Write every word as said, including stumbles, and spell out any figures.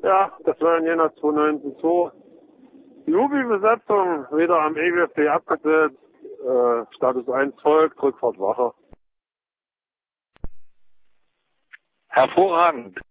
Ja, das war in Jena zweitausendneunzehn. Jubi-Besetzung, wieder am E W F D abgesetzt. Äh, Status eins folgt, Rückfahrt Wache. Hervorragend.